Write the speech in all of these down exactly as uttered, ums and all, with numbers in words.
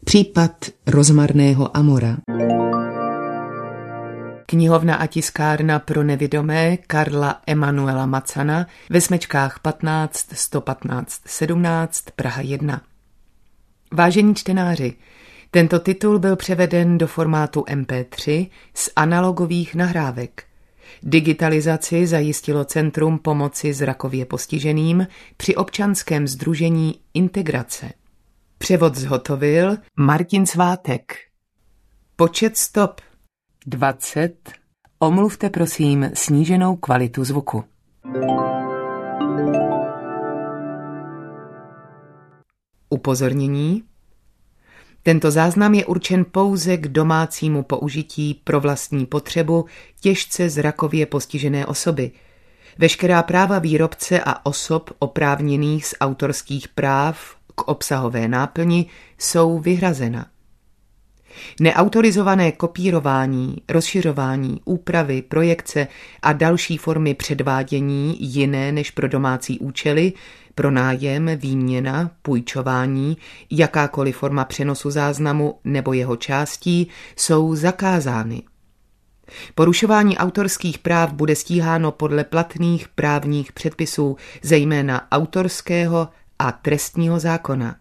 Případ rozmarného Amora. Knihovna a tiskárna pro nevidomé Karla Emanuela Macana ve smečkách patnáct sto patnáct sedmnáct Praha jedna. Vážení čtenáři, tento titul byl převeden do formátu em pé tři z analogových nahrávek. Digitalizaci zajistilo Centrum pomoci zrakově postiženým při občanském sdružení Integrace. Převod zhotovil Martin Svátek. Počet stop dvacet. Omluvte prosím sníženou kvalitu zvuku. Upozornění. Tento záznam je určen pouze k domácímu použití pro vlastní potřebu těžce zrakově postižené osoby. Veškerá práva výrobce a osob oprávněných z autorských práv k obsahové náplni jsou vyhrazena. Neautorizované kopírování, rozšiřování, úpravy, projekce a další formy předvádění jiné než pro domácí účely, pronájem, výměna, půjčování, jakákoliv forma přenosu záznamu nebo jeho částí jsou zakázány. Porušování autorských práv bude stíháno podle platných právních předpisů, zejména autorského a trestního zákona.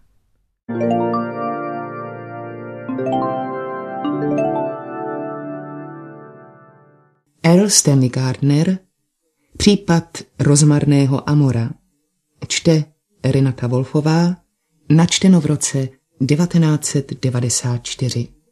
Errol Stanley Gardner. Případ rozmarného Amora. Čte Renata Wolfová. Načteno v roce devatenáct set devadesát čtyři.